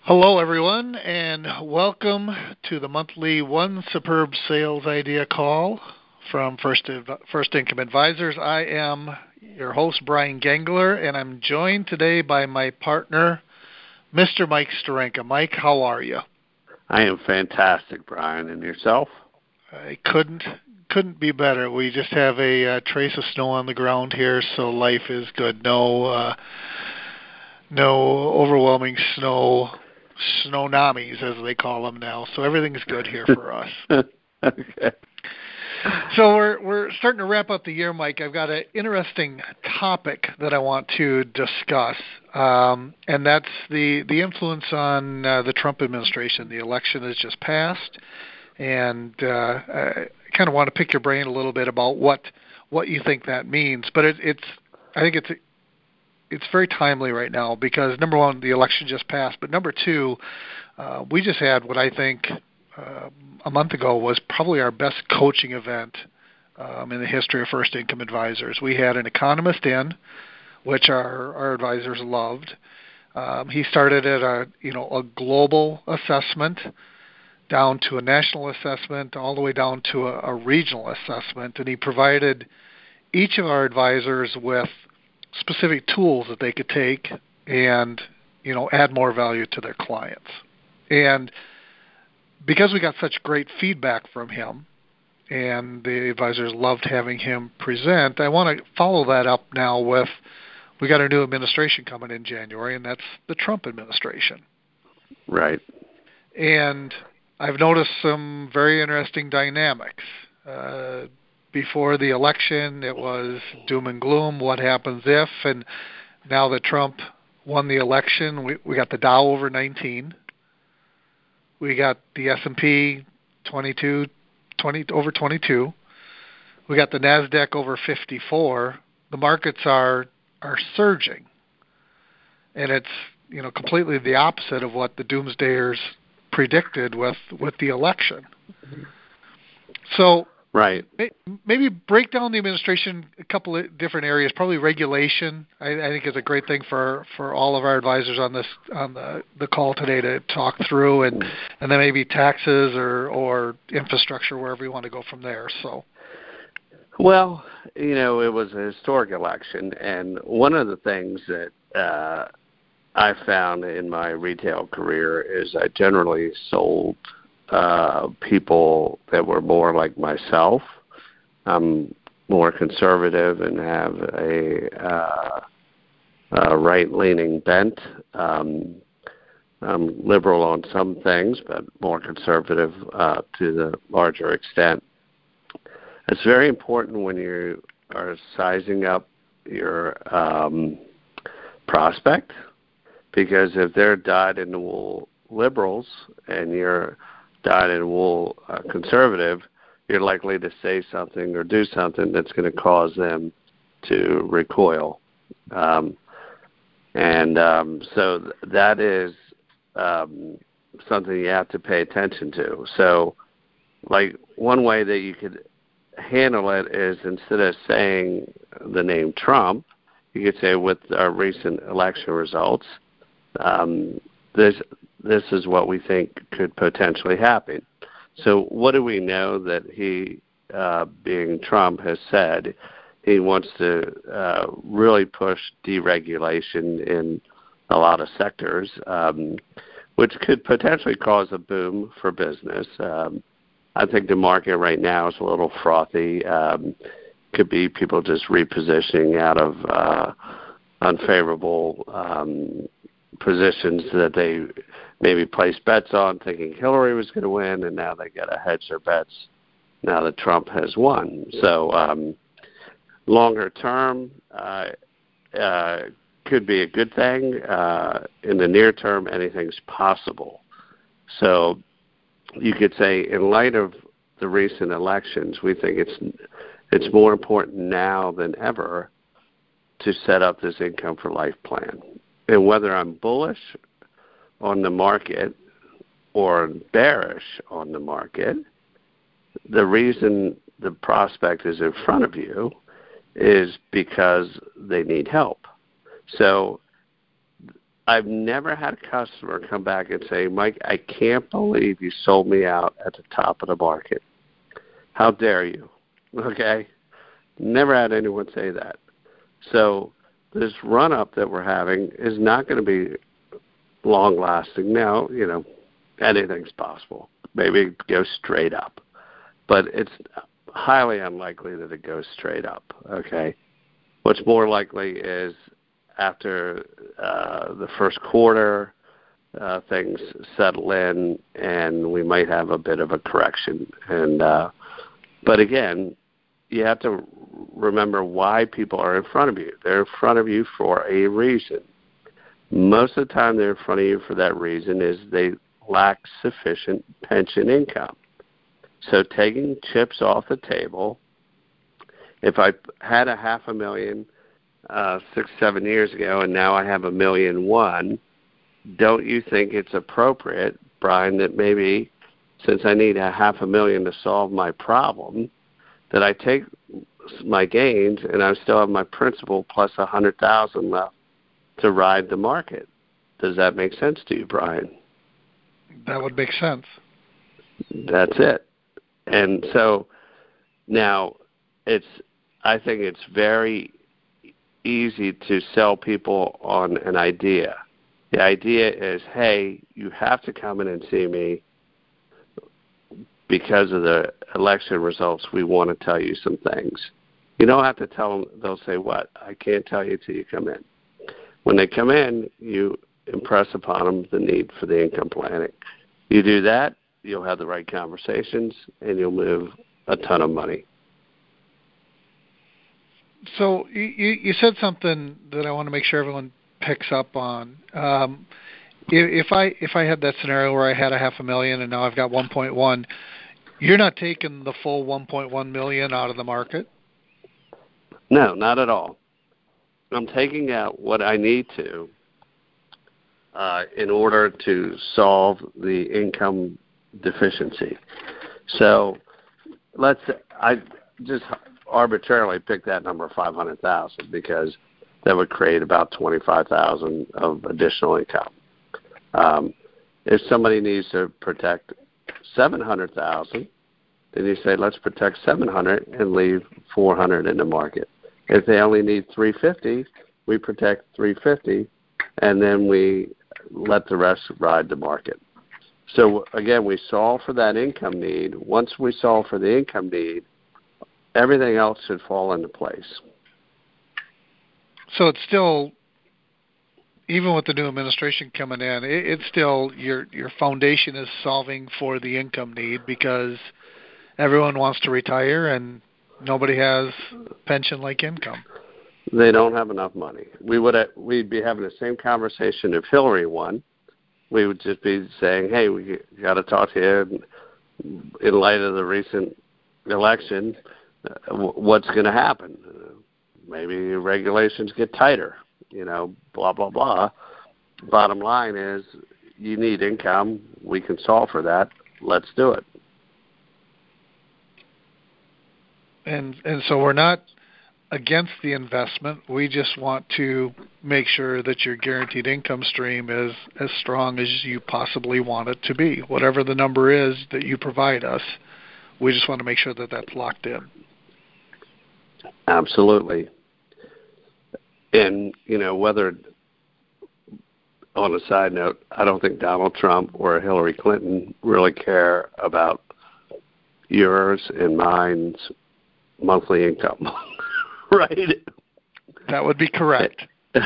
Hello, everyone, and welcome to the monthly One Superb Sales Idea call from First Income Advisors. I am your host, Brian Gengler, and I'm joined today by my partner, Mr. Mike Starenka. Mike, how are you? I am fantastic, Brian. And yourself? I couldn't be better. We just have a trace of snow on the ground here, so life is good. No overwhelming snownamis, as they call them now. So everything's good here for us. Okay. So we're starting to wrap up the year, Mike. I've got an interesting topic that I want to discuss, and that's the influence on the Trump administration. The election has just passed, and I kind of want to pick your brain a little bit about what you think that means. But I think it's very timely right now because, number one, the election just passed, but number two, we just had what I think a month ago was probably our best coaching event in the history of First Income Advisors. We had an economist in, which our advisors loved. He started at a global assessment, down to a national assessment, all the way down to a regional assessment, and he provided each of our advisors with specific tools that they could take and add more value to their clients. And because we got such great feedback from him and the advisors loved having him present, I want to follow that up now with, we got a new administration coming in January, and that's the Trump administration. Right. And I've noticed some very interesting dynamics. Before the election, it was doom and gloom, what happens if, and now that Trump won the election, we got the Dow over 19. We got the S&P 20 over 22. We got the NASDAQ over 54. The markets are surging, and it's completely the opposite of what the doomsdayers predicted with the election. So right. Maybe break down the administration a couple of different areas. Probably regulation, I think, is a great thing for all of our advisors on the call today to talk through, and then maybe taxes or infrastructure, wherever you want to go from there. So, well, it was a historic election, and one of the things that I found in my retail career is I generally sold people that were more like myself. I'm more conservative and have a right-leaning bent. I'm liberal on some things, but more conservative to the larger extent. It's very important when you are sizing up your prospect, because if they're dyed-in-the-wool liberals and you're dyed-in-the-wool conservative, you're likely to say something or do something that's going to cause them to recoil. So that is something you have to pay attention to. So, like, one way that you could handle it is, instead of saying the name Trump, you could say, with our recent election results, this is what we think could potentially happen. So what do we know that he, being Trump, has said? He wants to really push deregulation in a lot of sectors, which could potentially cause a boom for business. I think the market right now is a little frothy. Could be people just repositioning out of unfavorable positions that they maybe placed bets on, thinking Hillary was going to win, and now they got to hedge their bets now that Trump has won. So longer term could be a good thing. In the near term, anything's possible. So you could say, in light of the recent elections, we think it's more important now than ever to set up this income for life plan. And whether I'm bullish on the market or bearish on the market, the reason the prospect is in front of you is because they need help. So I've never had a customer come back and say, Mike, I can't believe you sold me out at the top of the market. How dare you? Okay? Never had anyone say that. So this run-up that we're having is not going to be long-lasting. Now, anything's possible. Maybe it goes straight up. But it's highly unlikely that it goes straight up, okay? What's more likely is after the first quarter, things settle in, and we might have a bit of a correction. But again, you have to remember why people are in front of you. They're in front of you for a reason. Most of the time they're in front of you for that reason is they lack sufficient pension income. So taking chips off the table, if I had a $500,000 6-7 years ago and now I have $1.1 million, don't you think it's appropriate, Brian, that maybe since I need a $500,000 to solve my problem, that I take my gains and I still have my principal plus $100,000 left to ride the market? Does that make sense to you, Brian? That would make sense. That's it. And so now I think it's very easy to sell people on an idea. The idea is, hey, you have to come in and see me because of the election results. We want to tell you some things. You don't have to tell them. They'll say, what? I can't tell you till you come in. When they come in, you impress upon them the need for the income planning. You do that, you'll have the right conversations, and you'll move a ton of money. So you said something that I want to make sure everyone picks up on. If I had that scenario where I had a $500,000 and now I've got 1.1, you're not taking the full 1.1 million out of the market? No, not at all. I'm taking out what I need to in order to solve the income deficiency. So I just arbitrarily picked that number 500,000 because that would create about 25,000 of additional income. If somebody needs to protect 700,000, then you say let's protect 700 and leave 400 in the market. If they only need 350, we protect 350, and then we let the rest ride the market. So again, we solve for that income need. Once we solve for the income need, everything else should fall into place. So it's still, even with the new administration coming in, it's still your foundation is solving for the income need because everyone wants to retire and nobody has pension-like income. They don't have enough money. We'd be having the same conversation if Hillary won. We would just be saying, hey, we got to talk to you in light of the recent election. What's going to happen? Maybe regulations get tighter, blah, blah, blah. Bottom line is you need income. We can solve for that. Let's do it. And so we're not against the investment. We just want to make sure that your guaranteed income stream is as strong as you possibly want it to be. Whatever the number is that you provide us, we just want to make sure that that's locked in. Absolutely. And, whether, on a side note, I don't think Donald Trump or Hillary Clinton really care about yours and mine's monthly income, right? That would be correct.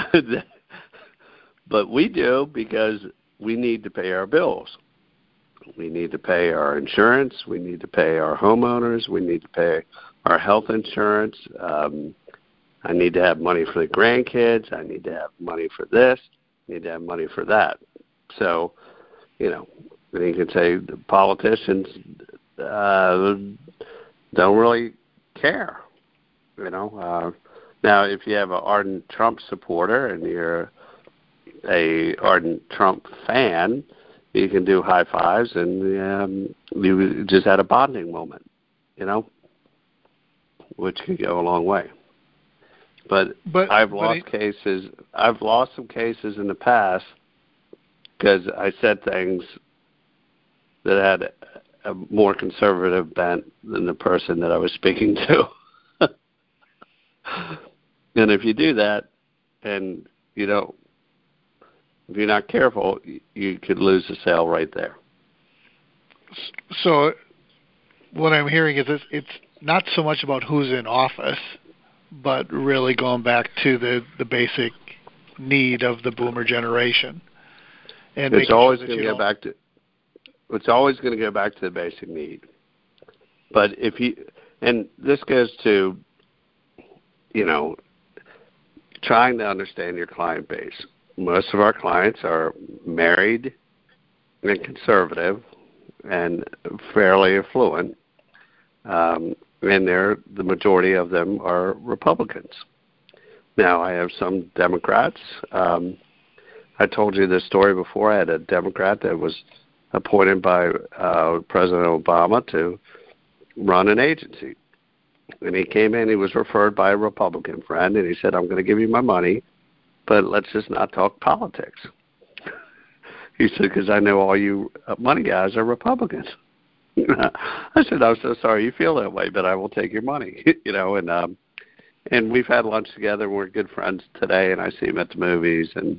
But we do because we need to pay our bills. We need to pay our insurance. We need to pay our homeowners. We need to pay our health insurance. I need to have money for the grandkids. I need to have money for this. I need to have money for that. So, you can say the politicians don't really care. Now, if you have an ardent Trump supporter and you're a ardent Trump fan, you can do high fives and you just had a bonding moment, which could go a long way. But I've lost cases. I've lost some cases in the past because I said things that had a more conservative bent than the person that I was speaking to. And if you do that, and you don't, if you're not careful, you could lose the sale right there. So what I'm hearing is it's not so much about who's in office, but really going back to the basic need of the boomer generation. And it's always going to go back to the basic need. But if you, and this goes to, trying to understand your client base. Most of our clients are married and conservative and fairly affluent. And the majority of them are Republicans. Now, I have some Democrats. I told you this story before. I had a Democrat that was appointed by President Obama to run an agency. And he came in, he was referred by a Republican friend, and he said, I'm going to give you my money, but let's just not talk politics. He said, because I know all you money guys are Republicans. I said, I'm so sorry you feel that way, but I will take your money. And we've had lunch together. We're good friends today, and I see him at the movies. And,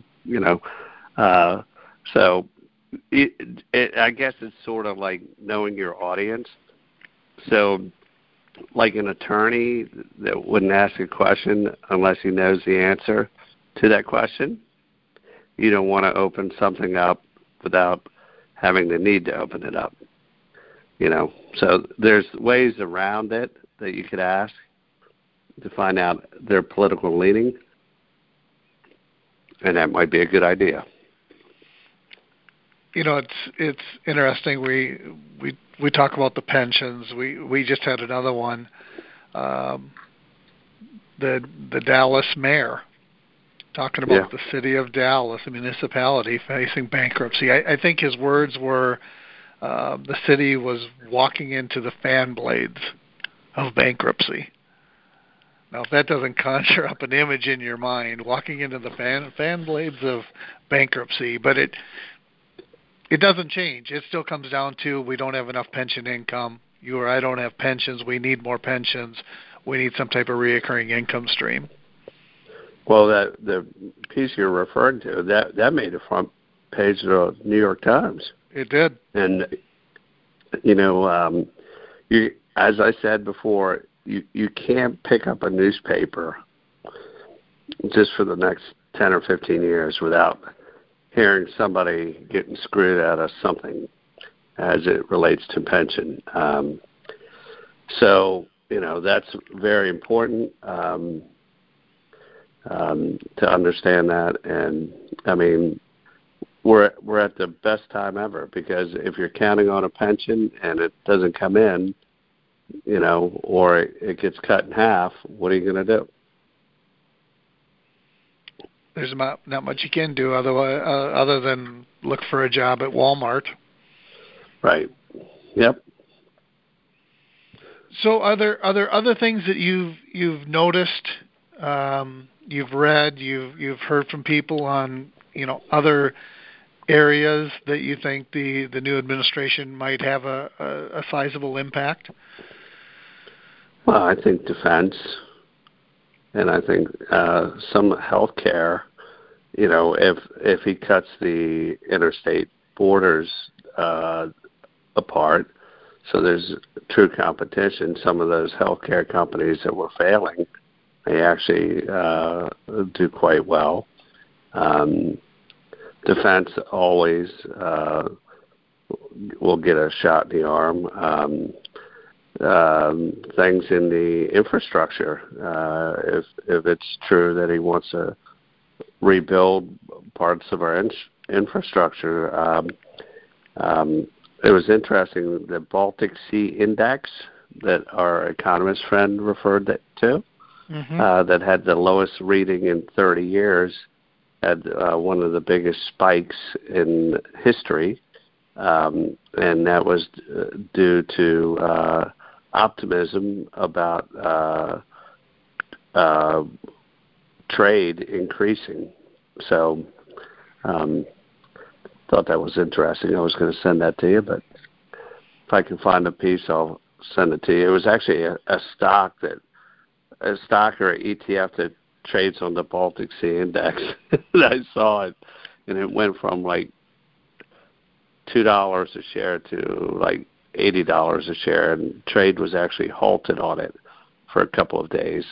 so I guess it's sort of like knowing your audience. So like an attorney that wouldn't ask a question unless he knows the answer to that question, you don't want to open something up without having the need to open it up. So there's ways around it that you could ask to find out their political leaning, and that might be a good idea. It's interesting. We talk about the pensions. We just had another one. The Dallas mayor talking about the city of Dallas, a municipality facing bankruptcy. I think his words were, the city was walking into the fan blades of bankruptcy. Now, if that doesn't conjure up an image in your mind, walking into the fan blades of bankruptcy, but it doesn't change. It still comes down to we don't have enough pension income. You or I don't have pensions. We need more pensions. We need some type of reoccurring income stream. Well, the piece you're referring to, that made the front page of the New York Times. It did. And, as I said before, you can't pick up a newspaper just for the next 10 or 15 years without hearing somebody getting screwed out of something as it relates to pension. So, that's very important to understand that. And, I mean, we're at the best time ever, because if you're counting on a pension and it doesn't come in, or it gets cut in half, what are you going to do? There's not much you can do other than look for a job at Walmart. Right. Yep. So are there other things that you've noticed, you've read, you've heard from people on other areas that you think the new administration might have a sizable impact? Well, I think defense, and I think some health care. If he cuts the interstate borders apart, so there's true competition, some of those healthcare companies that were failing, they actually do quite well. Defense always will get a shot in the arm. Things in the infrastructure, if it's true that he wants to rebuild parts of our infrastructure. It was interesting, the Baltic Sea Index that our economist friend referred to, that had the lowest reading in 30 years, had one of the biggest spikes in history, and that was due to optimism about trade increasing. So thought that was interesting. I was going to send that to you, but if I can find a piece, I'll send it to you. It was actually a stock or ETF that trades on the Baltic Sea Index. And I saw it, and it went from like $2 a share to like $80 a share, and trade was actually halted on it for a couple of days.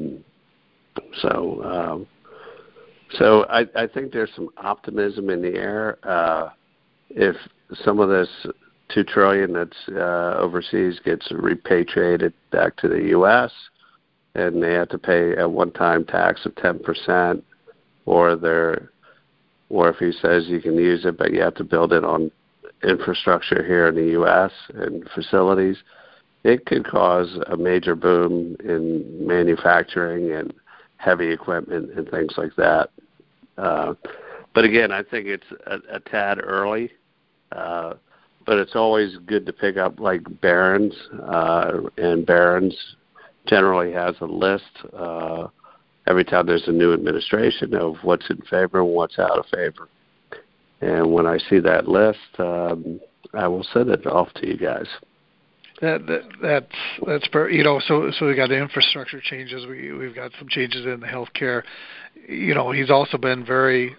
So I think there's some optimism in the air. If some of this $2 trillion that's overseas gets repatriated back to the U.S. and they have to pay a one-time tax of 10%, or if he says you can use it but you have to build it on infrastructure here in the U.S. and facilities, it could cause a major boom in manufacturing and heavy equipment and things like that. But again, I think it's a tad early, but it's always good to pick up like Barron's, and Barron's generally has a list every time there's a new administration of what's in favor and what's out of favor. And when I see that list, I will send it off to you guys. That's so we got the infrastructure changes. We've got some changes in the healthcare. He's also been very.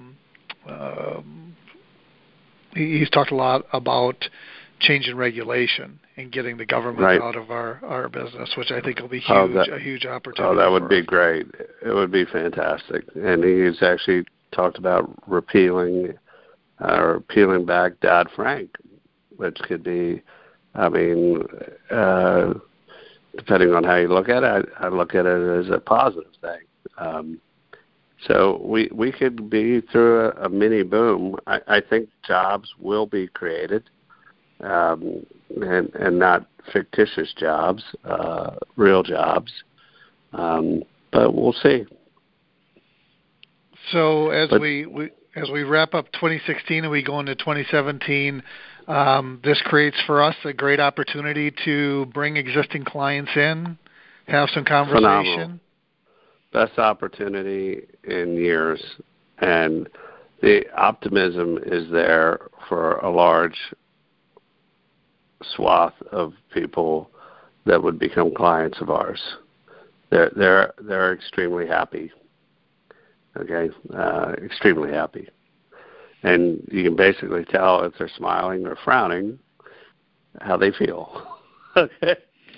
He's talked a lot about changing regulation and getting the government out of our business, which I think will be a huge opportunity. Oh, that would be great. It would be fantastic. And he's actually talked about peeling back Dodd-Frank, which could be. I mean, depending on how you look at it, I look at it as a positive thing. So we could be through a mini boom. I think jobs will be created, and not fictitious jobs, real jobs. But we'll see. So as we wrap up 2016 and we go into 2017. This creates for us a great opportunity to bring existing clients in, have some conversation. Phenomenal. Best opportunity in years. And the optimism is there for a large swath of people that would become clients of ours. They're extremely happy. Okay? Extremely happy. And you can basically tell if they're smiling or frowning how they feel. Okay.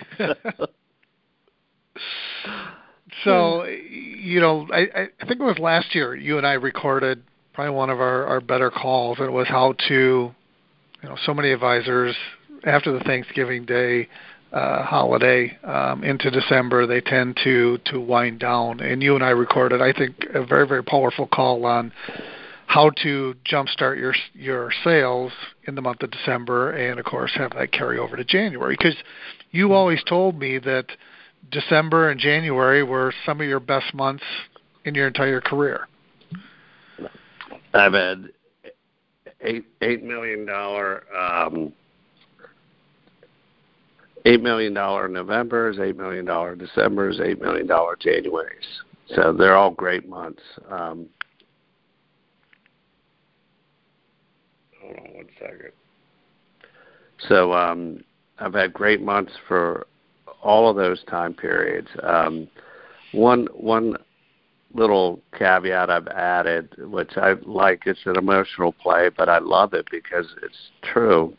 So, I think it was last year you and I recorded probably one of our better calls. It was how to, so many advisors after the Thanksgiving Day holiday into December, they tend to wind down. And you and I recorded, I think, a very, very powerful call on how to jumpstart your sales in the month of December and, of course, have that carry over to January. Because you always told me that December and January were some of your best months in your entire career. I've had $8 million Novembers, $8 million Decembers, $8 million Januaries. So they're all great months. Hold on one second. So I've had great months for all of those time periods. One little caveat I've added, which I like, it's an emotional play, but I love it because it's true.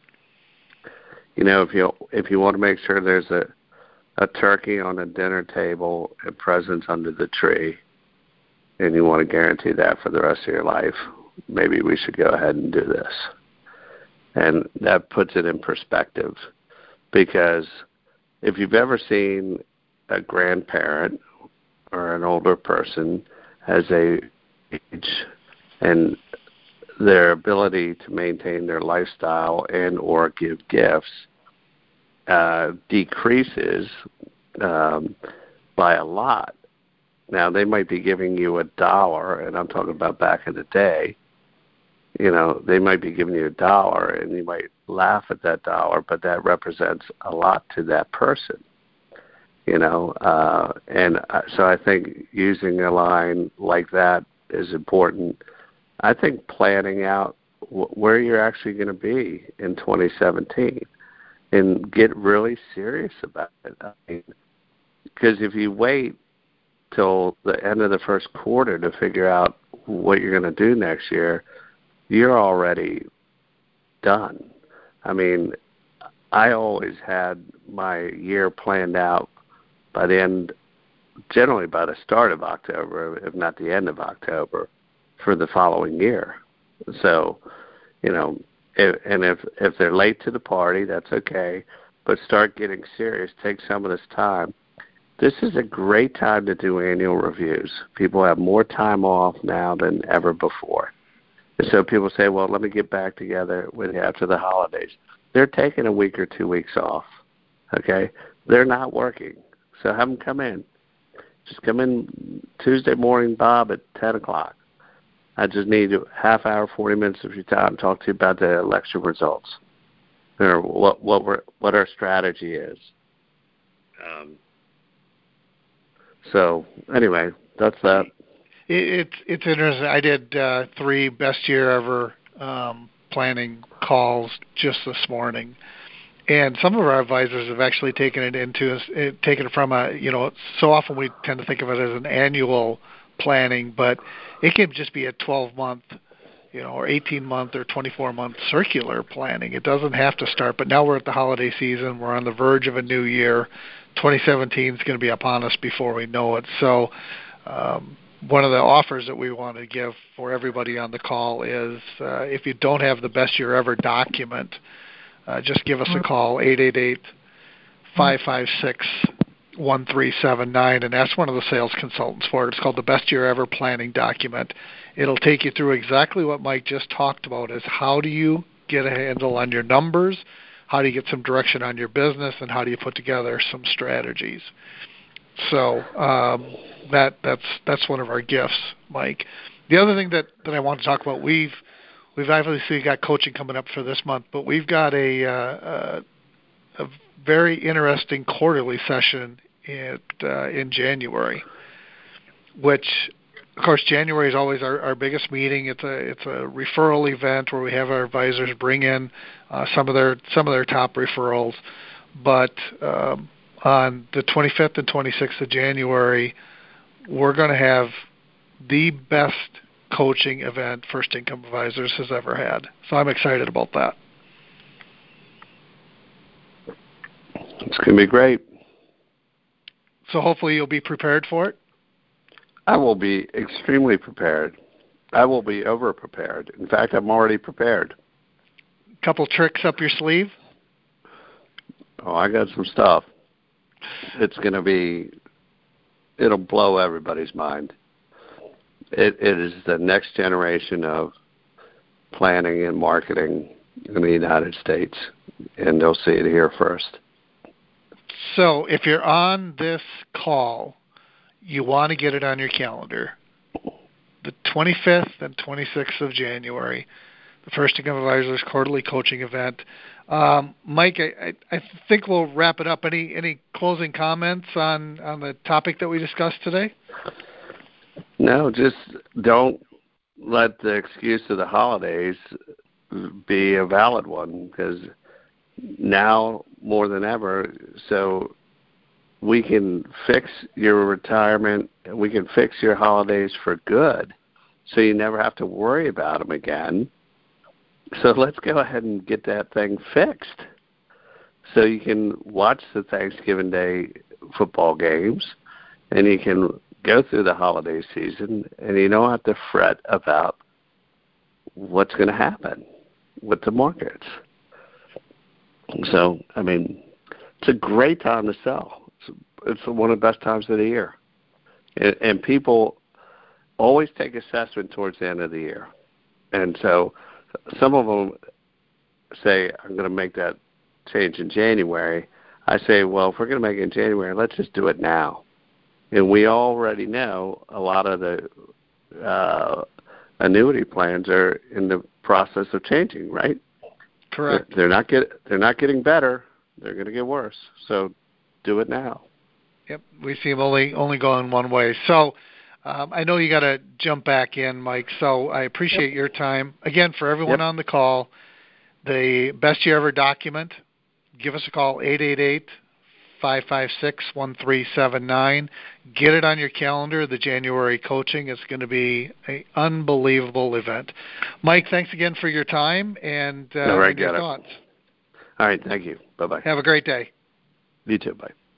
If you want to make sure there's a turkey on a dinner table and presents under the tree, and you want to guarantee that for the rest of your life, maybe we should go ahead and do this. And that puts it in perspective, because if you've ever seen a grandparent or an older person as they age and their ability to maintain their lifestyle and or give gifts decreases by a lot. Now, they might be giving you $1, and I'm talking about back in the day. They might be giving you $1, and you might laugh at that $1, but that represents a lot to that person. So I think using a line like that is important. I think planning out where you're actually going to be in 2017 and get really serious about it. I mean, because if you wait till the end of the first quarter to figure out what you're going to do next year, you're already done. I mean, I always had my year planned out by the end, generally by the start of October, if not the end of October, for the following year. So, if they're late to the party, that's okay, but start getting serious. Take some of this time. This is a great time to do annual reviews. People have more time off now than ever before. And so people say, well, let me get back together with you after the holidays. They're taking a week or 2 weeks off, okay? They're not working. So have them come in. Just come in Tuesday morning, Bob, at 10 o'clock. I just need a half hour, 40 minutes of your time to talk to you about the election results or what our strategy is. So anyway, that's that. It's interesting. I did 3 best year ever planning calls just this morning, and some of our advisors have actually taken it from so often we tend to think of it as an annual planning, but it can just be a 12-month, or 18-month or 24-month circular planning. It doesn't have to start, but now we're at the holiday season. We're on the verge of a new year. 2017 is going to be upon us before we know it. So one of the offers that we want to give for everybody on the call is if you don't have the best year ever document, just give us a call, 888-556-1379, and ask one of the sales consultants for it. It's called the Best Year Ever Planning Document. It'll take you through exactly what Mike just talked about, is how do you get a handle on your numbers, how do you get some direction on your business, and how do you put together some strategies. So that's one of our gifts, Mike. The other thing that I want to talk about, we've obviously got coaching coming up for this month, but we've got a very interesting quarterly session in January, which, of course, January is always our biggest meeting. It's a referral event where we have our advisors bring in some of their top referrals. But on the 25th and 26th of January, we're going to have the best coaching event First Income Advisors has ever had. So I'm excited about that. It's going to be great. So hopefully you'll be prepared for it. I will be extremely prepared. I will be over-prepared. In fact, I'm already prepared. Couple tricks up your sleeve? Oh, I got some stuff. It'll blow everybody's mind. It is the next generation of planning and marketing in the United States, and they'll see it here first. So if you're on this call, you want to get it on your calendar. The 25th and 26th of January, the First Income Advisors quarterly coaching event. Mike, I think we'll wrap it up. Any closing comments on the topic that we discussed today? No, just don't let the excuse of the holidays be a valid one, because now more than ever, so we can fix your retirement, we can fix your holidays for good, so you never have to worry about them again. So let's go ahead and get that thing fixed so you can watch the Thanksgiving Day football games and you can go through the holiday season and you don't have to fret about what's going to happen with the markets. So, I mean, it's a great time to sell. It's one of the best times of the year. And people always take assessment towards the end of the year. And so some of them say, I'm going to make that change in January. I say, well, if we're going to make it in January, let's just do it now. And we already know a lot of the annuity plans are in the process of changing, right? Correct. They're not getting better. They're going to get worse. So do it now. Yep. We see him only going one way. So I know you got to jump back in, Mike. So I appreciate your time. Again, for everyone on the call, the Best Year Ever document, give us a call, 888-556-1379. Get it on your calendar. The January coaching is going to be an unbelievable event. Mike, thanks again for your time and your thoughts. All right. Thank you. Bye-bye. Have a great day. You too. Bye.